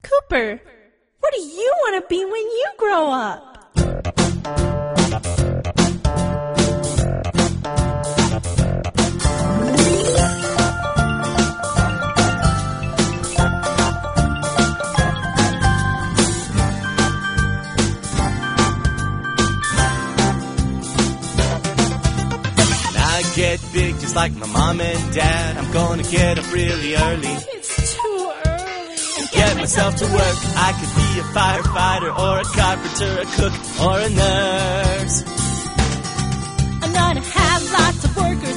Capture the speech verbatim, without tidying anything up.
Cooper, what do you want to be when you grow up? Get big just like my mom and dad. I'm gonna get up really early. It's too early. And get myself to work. I could be a firefighter or a carpenter, a cook or a nurse. I'm gonna have lots of workers